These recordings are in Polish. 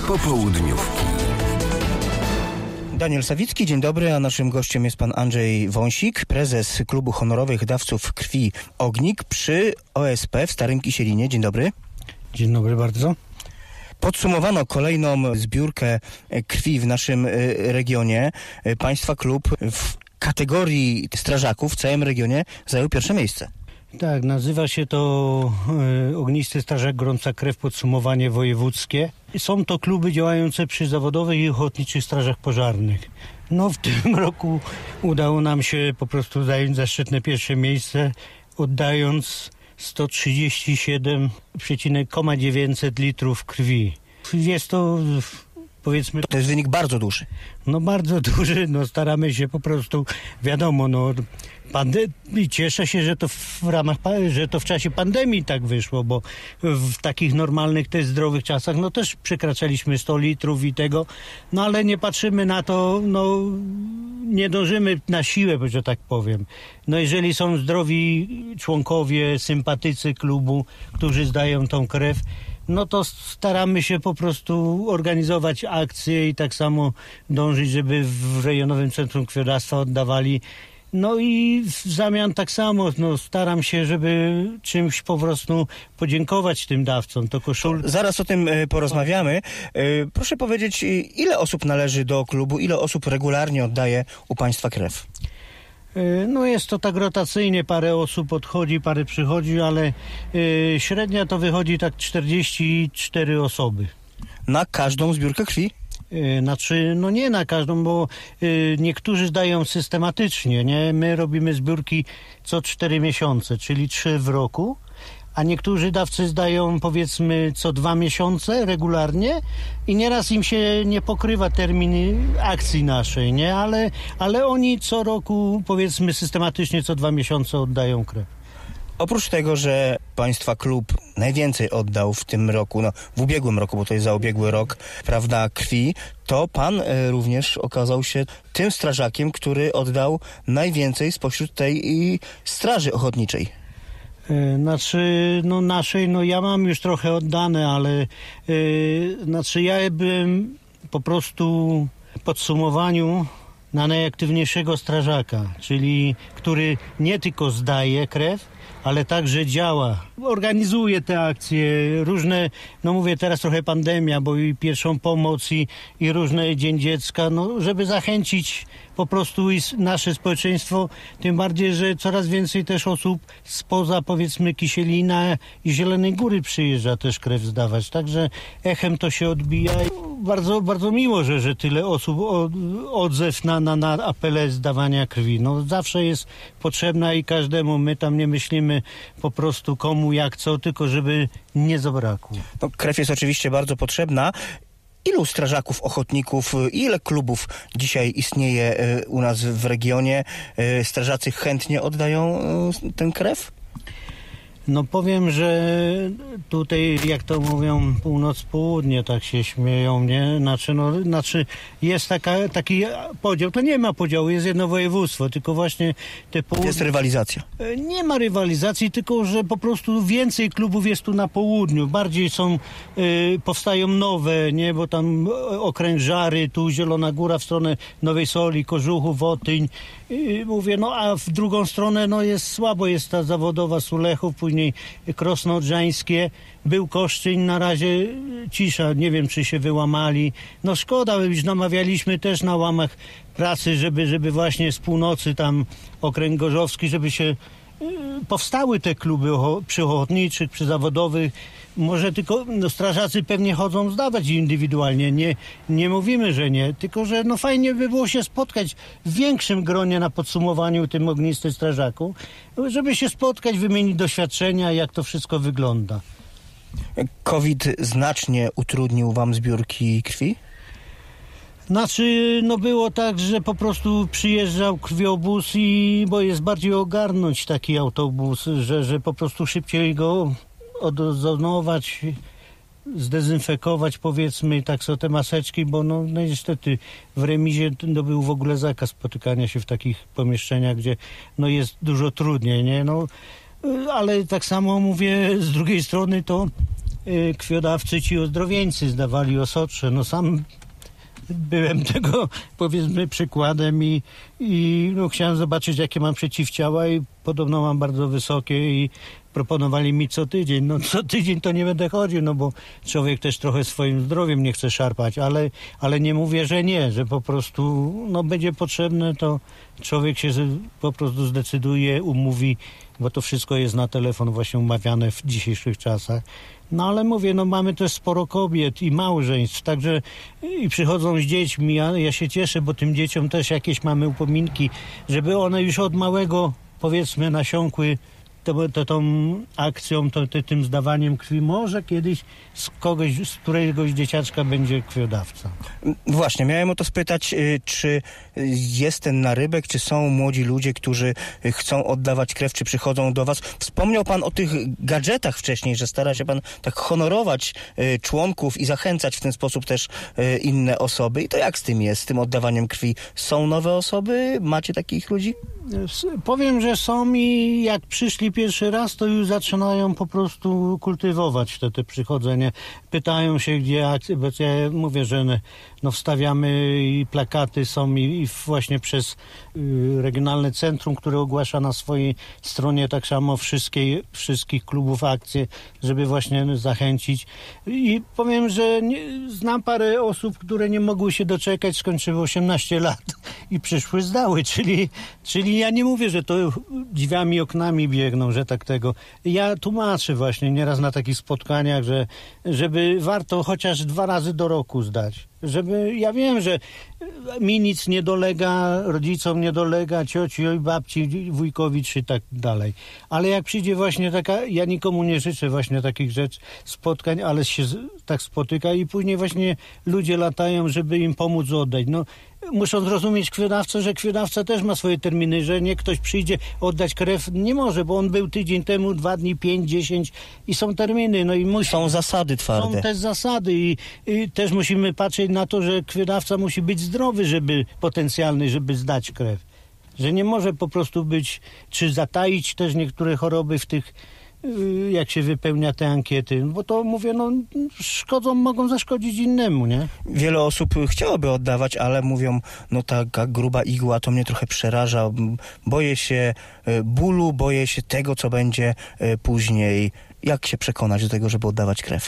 Popołudniówki. Daniel Sawicki, dzień dobry, a naszym gościem jest pan Andrzej Wąsik, prezes Klubu Honorowych Dawców Krwi Ognik przy OSP w Starym Kisielinie. Dzień dobry. Dzień dobry bardzo. Podsumowano kolejną zbiórkę krwi w naszym regionie. Państwa klub w kategorii strażaków w całym regionie zajął pierwsze miejsce. Tak, nazywa się to Ognisty Strażak Gorąca Krew Podsumowanie Wojewódzkie. Są to kluby działające przy zawodowych i ochotniczych strażach pożarnych. No w tym roku udało nam się po prostu zająć zaszczytne pierwsze miejsce, oddając 137,9 litrów krwi. Jest to, powiedzmy... To jest wynik bardzo duży. No bardzo duży, no staramy się po prostu, wiadomo, no cieszę się, że to w czasie pandemii tak wyszło, bo w takich normalnych, też zdrowych czasach, no też przekraczaliśmy 100 litrów i tego, no ale nie patrzymy na to, no nie dążymy na siłę, że tak powiem. No jeżeli są zdrowi członkowie, sympatycy klubu, którzy zdają tą krew, no to staramy się po prostu organizować akcje i tak samo dążyć, żeby w Rejonowym Centrum Krwiodawstwa oddawali. No i w zamian tak samo, no staram się, żeby czymś po prostu podziękować tym dawcom. To koszulki. Zaraz o tym porozmawiamy. Proszę powiedzieć, ile osób należy do klubu, ile osób regularnie oddaje u państwa krew? No jest to tak rotacyjnie, parę osób odchodzi, parę przychodzi, ale średnia to wychodzi tak 44 osoby. Na każdą zbiórkę krwi? Znaczy, no nie na każdą, bo niektórzy zdają systematycznie, nie? My robimy zbiórki co 4 miesiące, czyli 3 w roku, a niektórzy dawcy zdają powiedzmy co 2 miesiące regularnie i nieraz im się nie pokrywa termin akcji naszej, nie? Ale oni co roku powiedzmy systematycznie co 2 miesiące oddają krew. Oprócz tego, że państwa klub najwięcej oddał w tym roku, no w ubiegłym roku, bo to jest za ubiegły rok, prawda, krwi, to pan również okazał się tym strażakiem, który oddał najwięcej spośród tej straży ochotniczej. Znaczy, no naszej, no ja mam już trochę oddane, ale znaczy ja byłem po prostu w podsumowaniu na najaktywniejszego strażaka, czyli który nie tylko zdaje krew, ale także działa, organizuje te akcje, różne, no mówię teraz trochę pandemia, bo i pierwszą pomoc i różne Dzień Dziecka, no żeby zachęcić po prostu i nasze społeczeństwo, tym bardziej, że coraz więcej też osób spoza powiedzmy Kisielina i Zielonej Góry przyjeżdża też krew zdawać, także echem to się odbija. Bardzo, bardzo miło, że tyle osób odzew na apele zdawania krwi. No zawsze jest potrzebna i każdemu, my tam nie myślimy po prostu komu jak co, tylko żeby nie zabrakło. No, krew jest oczywiście bardzo potrzebna. Ilu strażaków, ochotników, ile klubów dzisiaj istnieje u nas w regionie? Strażacy chętnie oddają tę krew? No powiem, że tutaj, jak to mówią, północ-południe, tak się śmieją, nie? Znaczy jest taki podział, to nie ma podziału, jest jedno województwo, tylko właśnie te południe... Jest rywalizacja. Nie ma rywalizacji, tylko że po prostu więcej klubów jest tu na południu, bardziej powstają nowe, nie? Bo tam okręg Żary, tu Zielona Góra w stronę Nowej Soli, Kożuchów, Wotyń, mówię, no a w drugą stronę no jest słabo, jest ta zawodowa Sulechów, później Krosno Odrzańskie, był Koszczyń, na razie cisza, nie wiem czy się wyłamali. No szkoda, już namawialiśmy też na łamach pracy, żeby właśnie z północy tam okręg Gorzowski, żeby się powstały te kluby przy ochotniczych, przy zawodowych. Może tylko strażacy pewnie chodzą zdawać indywidualnie, nie mówimy, że nie, tylko że no fajnie by było się spotkać w większym gronie na podsumowaniu tym Ognistych Strażaków, żeby się spotkać, wymienić doświadczenia, jak to wszystko wygląda. COVID znacznie utrudnił wam zbiórki krwi? Znaczy, no było tak, że po prostu przyjeżdżał krwiobóz bo jest bardziej ogarnąć taki autobus, że po prostu szybciej go odozonować, zdezynfekować powiedzmy, tak są te maseczki, bo no niestety w remizie to był w ogóle zakaz spotykania się w takich pomieszczeniach, gdzie no jest dużo trudniej, nie? No, ale tak samo mówię, z drugiej strony to krwiodawcy ci ozdrowieńcy zdawali osocze. No sam byłem tego, powiedzmy, przykładem i no, chciałem zobaczyć, jakie mam przeciwciała i podobno mam bardzo wysokie i proponowali mi co tydzień. No co tydzień to nie będę chodził, no bo człowiek też trochę swoim zdrowiem nie chce szarpać, ale nie mówię, że nie, że po prostu no będzie potrzebne, to człowiek się po prostu zdecyduje, umówi, bo to wszystko jest na telefon właśnie umawiane w dzisiejszych czasach. No ale mówię, no mamy też sporo kobiet i małżeństw, także i przychodzą z dziećmi, ja się cieszę, bo tym dzieciom też jakieś mamy upominki, żeby one już od małego, powiedzmy, nasiąkły tą akcją, tym zdawaniem krwi. Może kiedyś z któregoś dzieciaczka będzie krwiodawca. Właśnie, miałem o to spytać, czy jest ten narybek, czy są młodzi ludzie, którzy chcą oddawać krew, czy przychodzą do was. Wspomniał pan o tych gadżetach wcześniej, że stara się pan tak honorować członków i zachęcać w ten sposób też inne osoby. I to jak z tym jest, z tym oddawaniem krwi? Są nowe osoby? Macie takich ludzi? Powiem, że są i jak przyszli pierwszy raz, to już zaczynają po prostu kultywować te przychodzenie. Pytają się, gdzie akcje, bo ja mówię, że no wstawiamy i plakaty są i właśnie przez regionalne centrum, które ogłasza na swojej stronie tak samo wszystkich klubów akcje, żeby właśnie zachęcić. I powiem, że znam parę osób, które nie mogły się doczekać, skończyły 18 lat i przyszły, zdały, czyli ja nie mówię, że to drzwiami, oknami biegną, że tak tego. Ja tłumaczę właśnie nieraz na takich spotkaniach, żeby warto chociaż 2 razy do roku zdać. Ja wiem, że mi nic nie dolega, rodzicom nie dolega, cioci, babci, wujkowi czy tak dalej. Ale jak przyjdzie właśnie taka, ja nikomu nie życzę właśnie takich spotkań, ale się tak spotyka i później właśnie ludzie latają, żeby im pomóc oddać. No, muszą zrozumieć krwiodawcę, że krwiodawca też ma swoje terminy, że nie ktoś przyjdzie oddać krew, nie może, bo on był tydzień temu, 2 dni, 5, 10 i są terminy. No i są zasady twarde. Są też zasady i też musimy patrzeć na to, że krwiodawca musi być zdrowy, potencjalny, żeby zdać krew. Że nie może po prostu być, czy zataić też niektóre choroby w tych, jak się wypełnia te ankiety, bo to mówię, no mogą zaszkodzić innemu, nie? Wiele osób chciałoby oddawać, ale mówią, no taka gruba igła to mnie trochę przeraża, boję się bólu, boję się tego, co będzie później. Jak się przekonać do tego, żeby oddawać krew?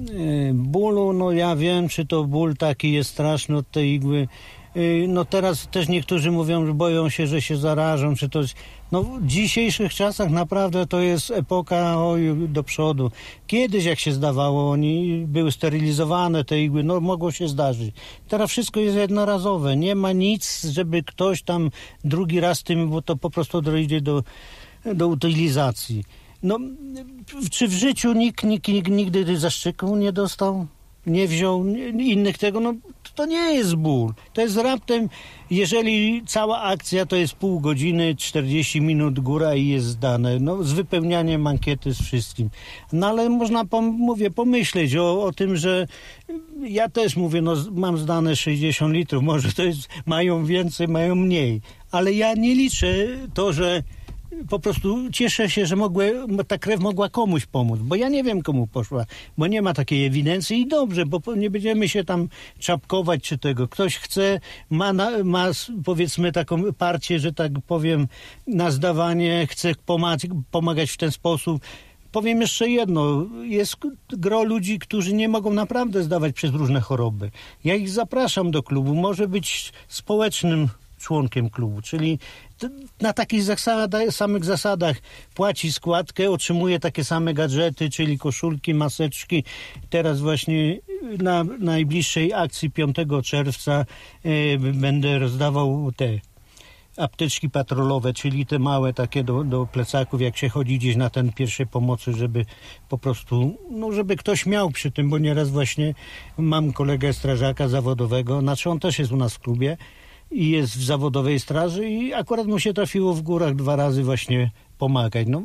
Bólu, no ja wiem, czy to ból taki jest straszny od tej igły. No teraz też niektórzy mówią, że boją się, że się zarażą, czy to jest... No w dzisiejszych czasach naprawdę to jest epoka do przodu. Kiedyś jak się zdawało, oni były sterylizowane te igły, no mogło się zdarzyć. Teraz wszystko jest jednorazowe, nie ma nic, żeby ktoś tam drugi raz tym, bo to po prostu dojdzie do utylizacji. No, czy w życiu nikt nigdy zaszczyku nie dostał? Nie wziął innych tego, no to nie jest ból. To jest raptem, jeżeli cała akcja to jest pół godziny, 40 minut góra i jest zdane. No z wypełnianiem ankiety, z wszystkim. No ale można, pomyśleć o tym, że ja też mówię, no mam zdane 60 litrów, może to jest, mają więcej, mają mniej. Ale ja nie liczę to, że po prostu cieszę się, że ta krew mogła komuś pomóc, bo ja nie wiem, komu poszła, bo nie ma takiej ewidencji i dobrze, bo nie będziemy się tam czapkować czy tego. Ktoś chce, ma powiedzmy taką partię, że tak powiem, na zdawanie, chce pomagać w ten sposób. Powiem jeszcze jedno, jest gro ludzi, którzy nie mogą naprawdę zdawać przez różne choroby. Ja ich zapraszam do klubu, może być społecznym członkiem klubu, czyli na takich samych zasadach płaci składkę, otrzymuje takie same gadżety, czyli koszulki, maseczki. Teraz właśnie na najbliższej akcji 5 czerwca będę rozdawał te apteczki patrolowe, czyli te małe takie do plecaków, jak się chodzi gdzieś na ten pierwszej pomocy, żeby po prostu, no żeby ktoś miał przy tym, bo nieraz właśnie mam kolegę strażaka zawodowego, znaczy on też jest u nas w klubie, i jest w zawodowej straży i akurat mu się trafiło w górach 2 razy właśnie pomagać. No,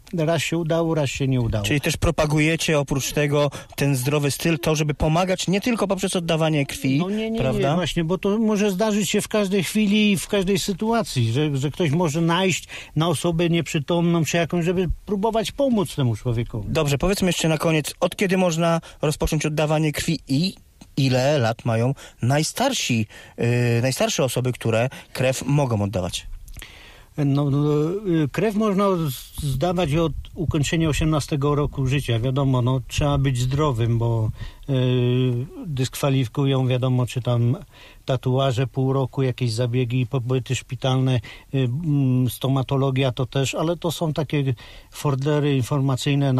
raz się udało, raz się nie udało. Czyli też propagujecie oprócz tego ten zdrowy styl, to żeby pomagać nie tylko poprzez oddawanie krwi, No nie, prawda? właśnie, bo to może zdarzyć się w każdej chwili i w każdej sytuacji, że ktoś może najść na osobę nieprzytomną czy jakąś, żeby próbować pomóc temu człowiekowi. Dobrze, powiedzmy jeszcze na koniec, od kiedy można rozpocząć oddawanie krwi i ile lat mają najstarsze osoby, które krew mogą oddawać? Krew można zdawać od ukończenia 18 roku życia. Wiadomo, trzeba być zdrowym, bo dyskwalifikują, wiadomo, czy tam tatuaże, pół roku, jakieś zabiegi, pobyty szpitalne, stomatologia to też, ale to są takie foldery informacyjne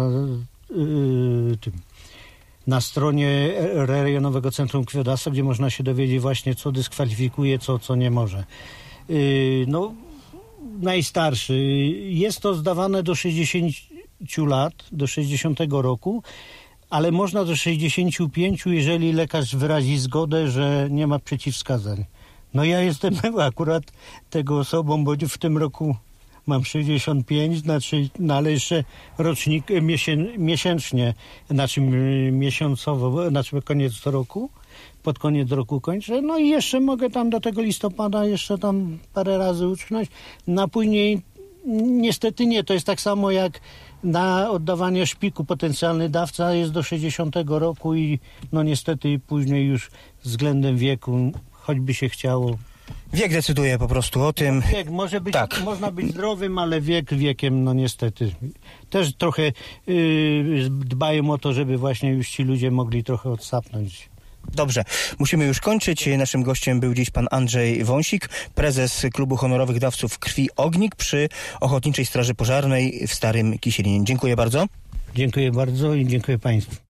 na stronie Rejonowego Centrum Krwiodawstwa, gdzie można się dowiedzieć właśnie, co dyskwalifikuje, co nie może. Najstarszy. Jest to zdawane do 60 lat, do 60 roku, ale można do 65, jeżeli lekarz wyrazi zgodę, że nie ma przeciwwskazań. Ja jestem akurat tego osobą, bo w tym roku mam 65, ale jeszcze rocznik miesięcznie, miesiącowo, koniec roku. Pod koniec roku kończę, i jeszcze mogę tam do tego listopada jeszcze tam parę razy utknąć, a później niestety nie, to jest tak samo jak na oddawanie szpiku, potencjalny dawca jest do 60 roku i niestety później już względem wieku, choćby się chciało. Wiek decyduje po prostu o tym. Wiek może być, tak. Można być zdrowym, ale wiekiem, niestety. Też trochę dbają o to, żeby właśnie już ci ludzie mogli trochę odsapnąć. Dobrze, musimy już kończyć. Naszym gościem był dziś pan Andrzej Wąsik, prezes Klubu Honorowych Dawców Krwi Ognik przy Ochotniczej Straży Pożarnej w Starym Kisielinie. Dziękuję bardzo. Dziękuję bardzo i dziękuję państwu.